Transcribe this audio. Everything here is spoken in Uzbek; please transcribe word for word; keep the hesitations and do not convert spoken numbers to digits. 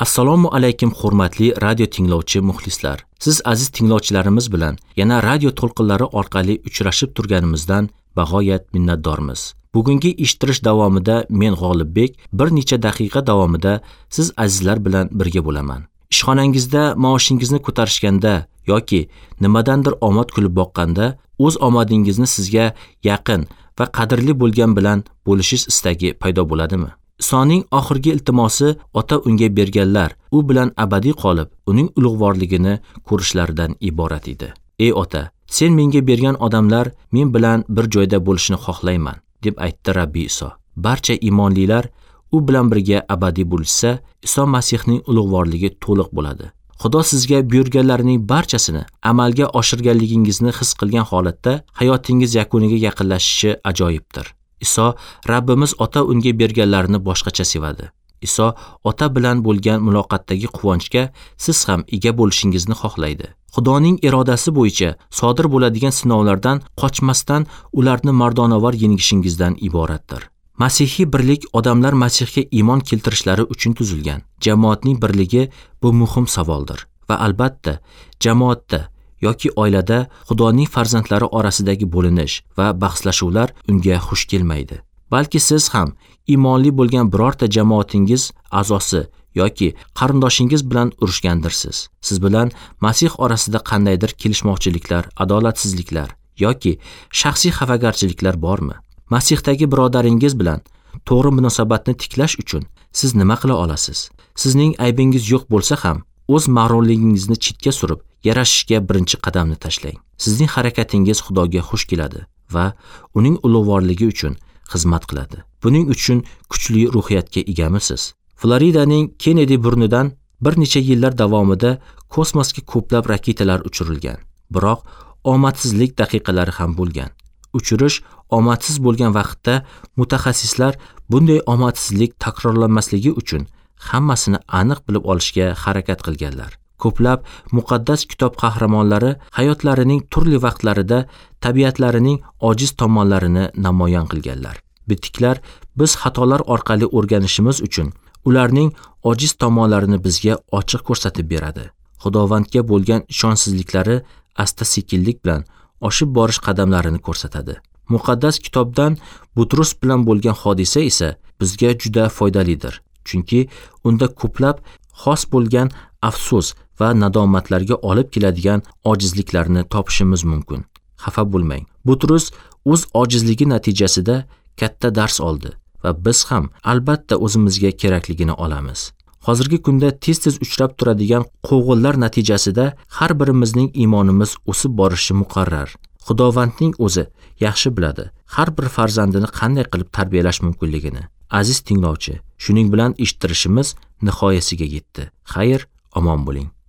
Assalomu alaykum hurmatli radio tinglovchi muxlislar. Siz aziz tinglovchilarimiz bilan yana radio to'lqinlari orqali uchrashib turganimizdan bag'oyat minnatdormiz. Bugungi eshittirish davomida men G'olibbek bir necha daqiqa davomida siz azizlar bilan birga bo'laman. Ishxonangizda maoshingizni ko'tarishganda yoki nimadandir omad kulib boqqanda o'z omadingizni sizga yaqin va qadrli bo'lgan bilan bo'lishish istagi paydo bo'ladimi? Isoning oxirgi iltimosi ota unga berganlar u bilan abadiy qolib, uning ulug'vorligini ko'rishlaridan iborat edi. Ey ota, sen menga bergan odamlar men bilan bir joyda bo'lishini xohlayman, deb aytdi Rabbiy Iso. Barcha iymonlilar u bilan birga abadiy bo'lsa, Iso Masihning ulug'vorligi to'liq bo'ladi. Xudo sizga buyurganlarining barchasini amalga oshirganligingizni his qilgan holatda hayotingiz yakuniga yaqinlashishi ajoyibdir. Iso Rabbimiz ota unga berganlarini boshqacha sevadi. Iso ota bilan bo'lgan muloqotdagi quvonchga siz ham ega bo'lishingizni xohlaydi. Xudoning irodasi bo'yicha sodir bo'ladigan sinovlardan qochmasdan ularni mardonavor yengishingizdan iboratdir. Masihiy birlik odamlar Masihga iymon keltirishlari uchun tuzilgan. Jamoatning birligi bu muhim savoldir va albatta jamoatda yoki oilada Xudoning farzandlari orasidagi bo'linish va bahslashuvlar unga xush kelmaydi. Balki siz ham iymonli bo'lgan birorta jamoatingiz a'zosi yoki qarindoshingiz bilan urushgandirsiz. Siz bilan Masih orasida qandaydir kelishmovchiliklar, adolatsizliklar yoki shaxsiy xafagarchiliklar bormi? Masihdagi birodaringiz bilan to'g'ri munosabatni tiklash uchun siz nima qila olasiz? Sizning aybingiz yo'q bo'lsa ham o'z mag'rurligingizni chetga surib, yarashishga birinchi qadamni tashlang. Sizning harakatingiz Xudoga xush keladi va uning ulug'vorligi uchun xizmat qiladi. Buning uchun kuchli ruhiyatga egamisiz. Floridaning Kennedy burnidan bir necha yillar davomida kosmosga ko'plab raketalar uchirilgan. Biroq omadsizlik daqiqalari ham bo'lgan. Uchirish omadsiz bo'lgan vaqtda mutaxassislar bunday omadsizlik takrorlanmasligi uchun hammasini aniq bilib olishga harakat qilganlar. Ko'plab muqaddas kitob qahramonlari hayotlarining turli vaqtlarida tabiatlarining ojiz tomonlarini namoyon qilganlar. Bitiklar biz xatolar orqali o'rganishimiz uchun ularning ojiz tomonlarini bizga ochiq ko'rsatib beradi. Xudovandga bo'lgan ishonchsizliklari asta-sekinlik bilan oshib borish qadamlarini ko'rsatadi. Muqaddas kitobdan Butrus bilan bo'lgan hodisa esa bizga juda foydalidir. Chunki unda ko'plab xos bo'lgan afsus va nadomatlarga olib keladigan ojizliklarni topishimiz mumkin. Xafa bo'lmang. Butrus o'z ojizligi natijasida katta dars oldi va biz ham albatta o'zimizga kerakligini olamiz. Hozirgi kunda tez-tez uchrab turadigan qo'g'illar natijasida har birimizning iymonimiz o'sib borishi muqarrar. Xudovandning o'zi yaxshi biladi har bir farzandini qanday qilib tarbiyalash mumkinligini. Aziz tinglovchi, shuning bilan eshittirishimiz nihoyasiga yetdi. Xayr, omon bo'ling.